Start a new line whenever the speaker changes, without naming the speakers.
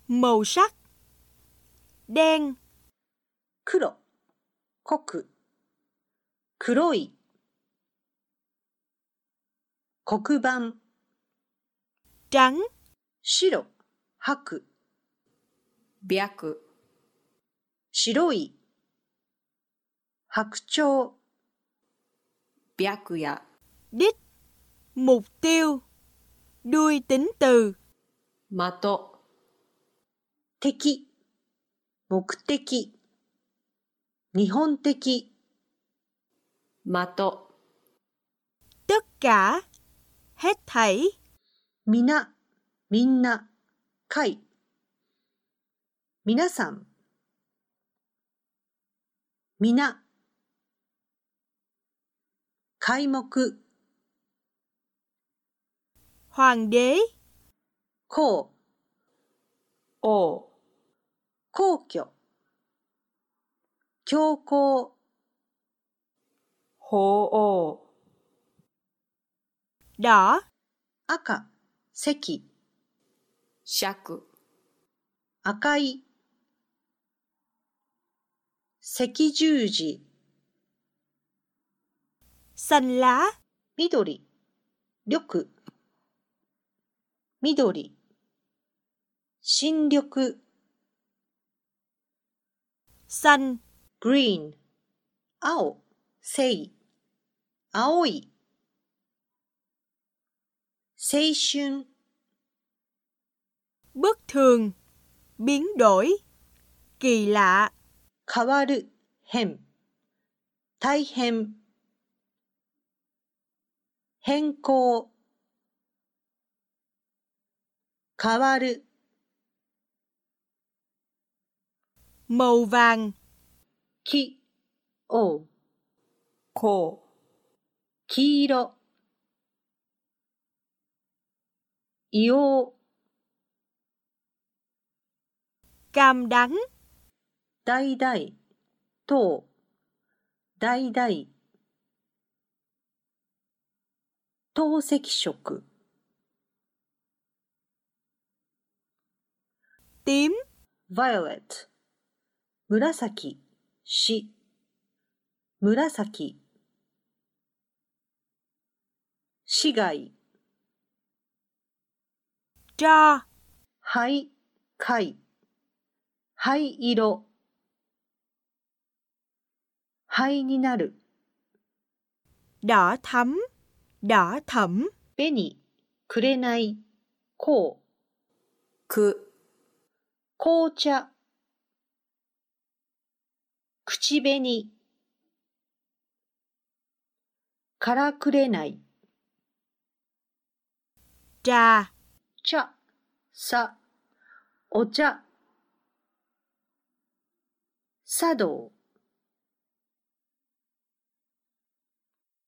Màu sắc. Đen.
黒、濃く、黒い、黒板、
Trắng.
白、白、
白、
白い、白鳥、
白夜、
Đích. Mục tiêu. Đuôi tính từ.
的、
敵、目的、日本的、
的、
Tất cả. Hết thảy.
皆、みんな、会、皆さん、皆、開目、
Hoàng đế.
皇、
王、
皇居、教皇、
法王、
Đỏ.
赤、赤、
釈、
赤い、赤十字、
Xanh lá.
緑、緑、緑、新緑、
Xanh.
green、青、青、青い、青春、
Bất thường. Biến đổi. Kỳ lạ.
変わる、変、大変、変更、変わる、
Màu vàng.
木、青、
黄、
黄色、硫黄、
Cam đắng.
橙々、糖、橙々、透赤色、
Tím.
violet、紫、紫、紫、市街、
Tro.
灰、貝、灰色、灰になる、
Đỏ thắm. Đỏ thẫm.
紅、くれない、紅、
く、
紅茶、口紅、からくれない、
Trà.
茶、さ、お茶、茶道、